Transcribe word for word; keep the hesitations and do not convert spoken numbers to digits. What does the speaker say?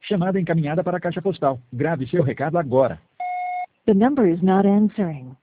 Chamada encaminhada para a caixa postal. Grave seu recado agora. The number is not answering.